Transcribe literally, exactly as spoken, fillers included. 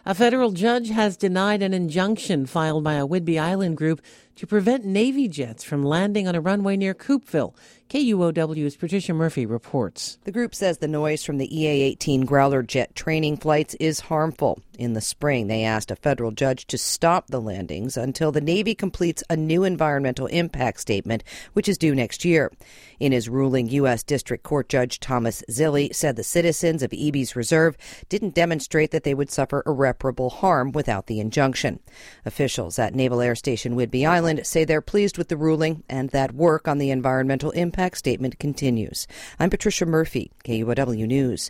A federal judge has denied an injunction filed by a Whidbey Island group to prevent Navy jets from landing on a runway near Coupeville. K U O W's Patricia Murphy reports. The group says the noise from the E A eighteen Growler jet training flights is harmful. In the spring, they asked a federal judge to stop the landings until the Navy completes a new environmental impact statement, which is due next year. In his ruling, U S District Court Judge Thomas Zille said the citizens of Ebey's Reserve didn't demonstrate that they would suffer irreparable harm without the injunction. Officials at Naval Air Station Whidbey Island say they're pleased with the ruling and that work on the environmental impact statement continues. I'm Patricia Murphy, K U O W News.